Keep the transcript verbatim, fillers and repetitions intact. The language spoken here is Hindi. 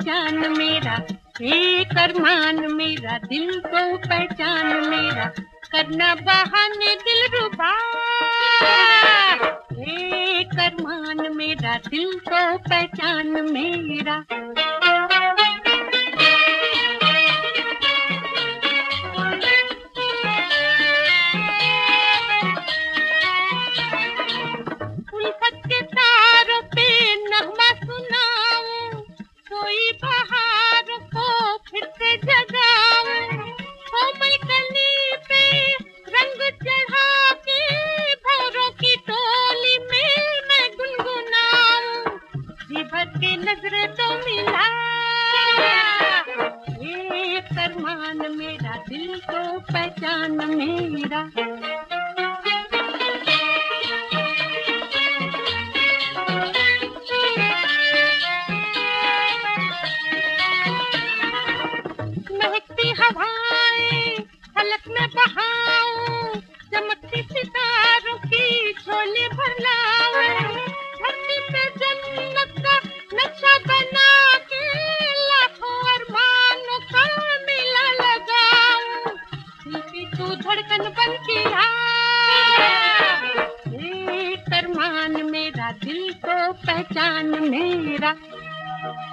पहचान मेरा, एक अरमान मेरा, दिल को पहचान मेरा, करना बहाने दिलरुबा। एक अरमान मेरा, दिल को पहचान मेरा। उल्फत के तारों पे नगमा सुनाऊं, कोई बहार को फिर से जगाऊं, कोमल कली पे रंग चढ़ा के भौरों की टोली में मैं गुनगुनाऊं, जी भर के नजरे तो मिला। एक अरमान मेरा, दिल को पहचान मेरा। महकती हवाएं फलक में बहाऊं, चमकती सितारों की झोली भरलाऊं, धरती पे जन्नत का नक्शा बना के लाखों अरमानों का मेला लगाऊं, दिल की तू धड़कन बन के आ। एक अरमान मेरा, दिल को पहचान मेरा।